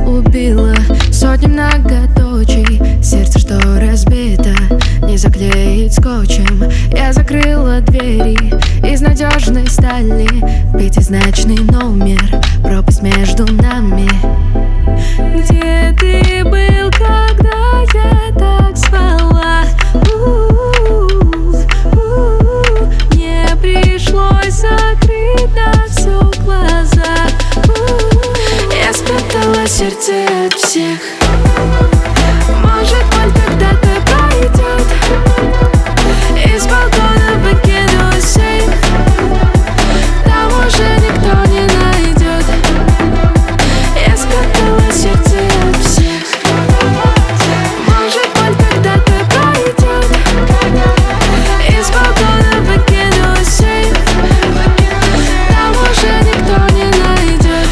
убила сотни многоточий. Сердце, что разбито, не заклеить скотчем. Я закрыла двери из надежной стали. Пятизначный номер, пропасть между нами. Где ты был, когда я так звала? Мне пришлось закрыть на все глаза. Я спрятала сердце от всех. Может, боль когда-то пройдет. Из балкона выкину сейф. Там уже никто не найдет. Я спрятала сердце от всех. Может, боль когда-то пройдет. Из балкона выкину сейф. Там уже никто не найдет.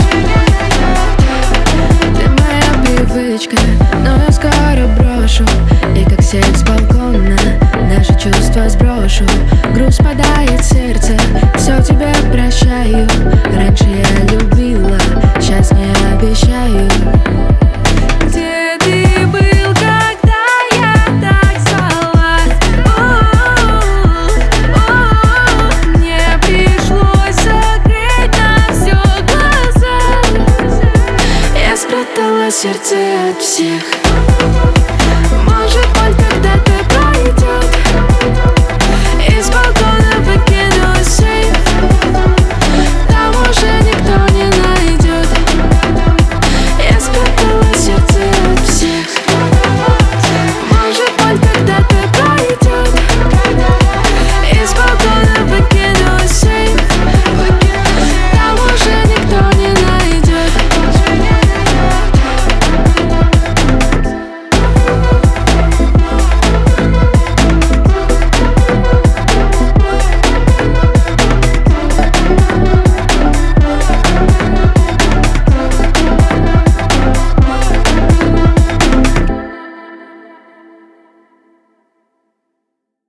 Ты моя привычка, но я скоро брошу. И как сеть с балкона наши чувства сброшу. Груз падает сердце, все тебе прощаю. Раньше я любила, сейчас не обещаю. Где ты был, когда я так звала? Мне пришлось закрыть на все глаза. Я спрятала сердце от всех. Может, боль когда-то